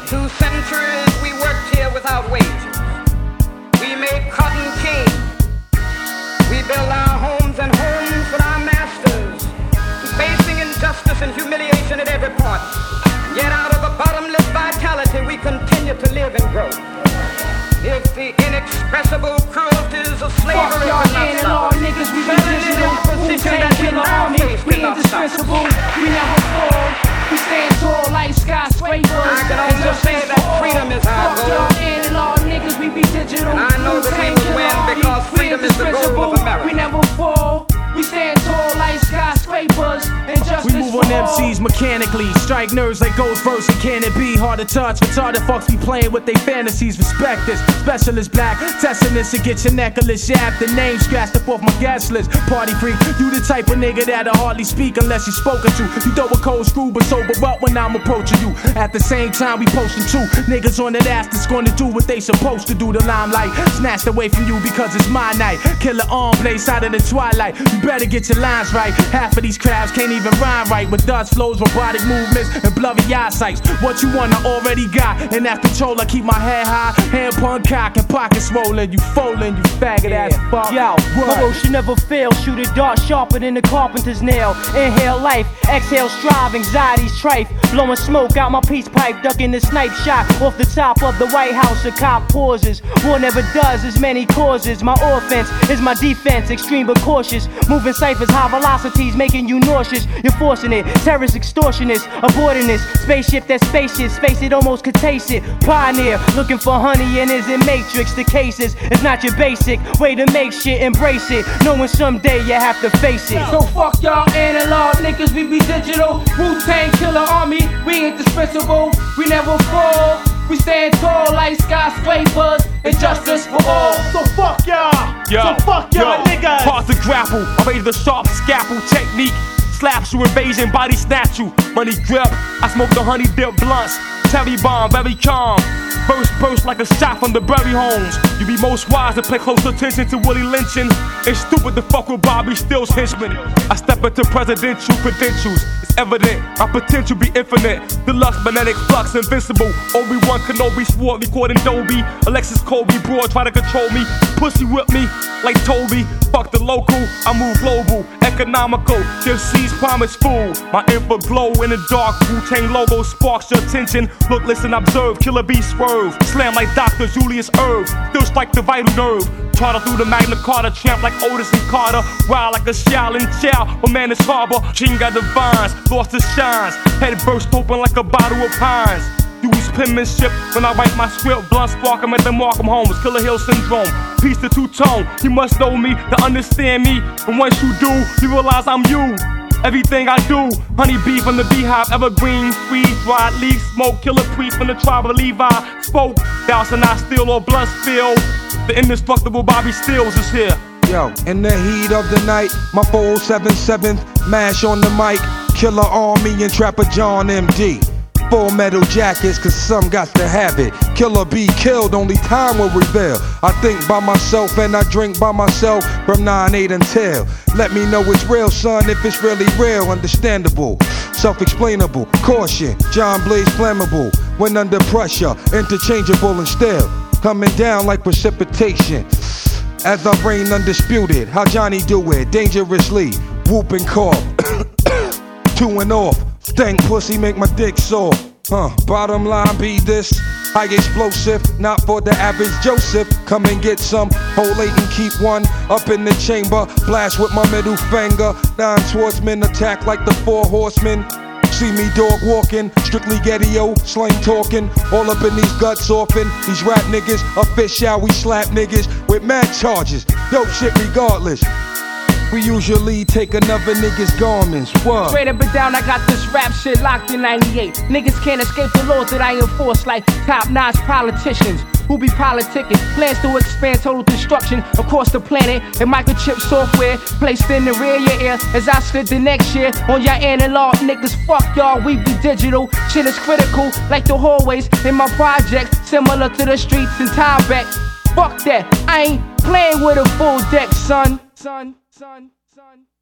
2 centuries we worked here without wages. We made cotton king. We built our homes and homes for our masters, facing injustice and humiliation at every point. Yet out of a bottomless vitality we continue to live and grow. If the inexpressible cruelties of slavery could not stop us, niggas, we in a position that we now face we indispensable, we never fall. We stand tall like skyscrapers. I can also say that freedom is our goal. Fuck y'all analog niggas, we be digital. I know that we will win because freedom is the goal of America. We never fall. We stand tall like skyscrapers. We move on MCs mechanically, strike nerves like Ghost verse and Can It Be? Hard to touch, retarded fucks be playing with their fantasies. Respect this, specialist black, testing this to get your necklace yapped. The name scratched up off my guest list. Party freak, you the type of nigga that'll hardly speak unless you're spoken to. You throw a cold screw but sober up when I'm approaching you. At the same time we posting two niggas on that ass that's gonna do what they supposed to do. The limelight snatched away from you because it's my night. Killer arm blaze out of the twilight. You better get your lines right. Half of these crabs can't even rhyme right. With dust flows, robotic movements, and blurry eyesights. What you want, I already got. And that control, I keep my head high, hand pun cock, and pockets swollen. You folding, you faggot ass fuck. Yo, my road should never fail. Shoot a dart sharper than the carpenter's nail. Inhale life, exhale strive, anxiety's trife. Blowing smoke out my peace pipe, ducking the snipe shot off the top of the White House. A cop pauses. War never does as many causes. My offense is my defense, extreme but cautious. Moving ciphers, high velocities, making you nauseous. You're forcing it, terrorist extortionists, aborting this spaceship that's spacious. Face it, almost could taste it. Pioneer, looking for honey and is in Matrix. The cases, it's not your basic way to make shit, embrace it. Knowing someday you have to face it. So fuck y'all analog niggas, we be digital. Wu-Tang Killer Army, we indispensable. We never fall, we stand tall like skyscrapers. And justice for all. So fuck y'all. So fuck y'all niggas. Hard to grapple, I raise the sharp scalpel technique. Slaps you, invasion, body snatch you. Money grip, I smoke the honey dip blunts. Terry bomb, very calm. Burst like a shot from the Berry Homes. You be most wise to pay close attention to Willie lynching. It's stupid to fuck with Bobby Stills henchmen. I step into presidential credentials. It's evident my potential be infinite. Deluxe, magnetic flux, invincible. Obi-Wan Kenobi, sword recording Dolby. Alexis Colby, broad, try to control me. Pussy whip me like Toby. Fuck the local, I move global. Economical, give seeds promise food. My info glow in the dark. Wu-Tang logo sparks your attention. Look, listen, observe. Killer bee swerve. Slam like Dr. Julius Erb. Still strike the vital nerve. Charter through the Magna Carta. Champ like Otis and Carter. Wild like a Shaolin Chow. But man, it's harbor. Chinga divines. Lost his shines. Head burst open like a bottle of Pines. Use penmanship when I write my script. Blunt spark, I'm at the Markham Homes. Killer Hill Syndrome. Piece to two-tone. You must know me to understand me. And once you do, you realize I'm you. Everything I do, honey bee from the beehive, evergreen, freeze, dried leaf, smoke, killer priest from the tribe of Levi. Spoke, douse and I steal or blood spill. The indestructible Bobby Stills is here. Yo, in the heat of the night, my 407 mash on the mic. Killer Army and Trapper John MD. Full metal jackets, cause some got to have it. Killer be killed, only time will reveal. I think by myself and I drink by myself from 9-8 until. Let me know it's real, son, if it's really real. Understandable, self-explainable. Caution, John Blaze flammable. When under pressure, interchangeable and still. Coming down like precipitation. As I reign undisputed, how Johnny do it? Dangerously, whoop and cough. 2 and off. Stank pussy make my dick sore. Bottom line be this. High explosive, not for the average Joseph. Come and get some, hold 8 and keep 1 up in the chamber. Blast with my middle finger. 9 swordsmen attack like the 4 horsemen. See me dog walking, strictly Getty-O, slang talking. All up in these guts orphan. These rap niggas, a fish out, we slap niggas with mad charges. Dope shit regardless. We usually take another nigga's garments. What? Straight up and down, I got this rap shit locked in 98. Niggas can't escape the laws that I enforce like top-notch politicians who be politicking. Plans to expand total destruction across the planet. And microchip software placed in the rear of your ear as I slid the next year on your analog niggas. Fuck y'all, we be digital. Shit is critical like the hallways in my projects, similar to the streets in Tybeck. Fuck that, I ain't playing with a full deck, son.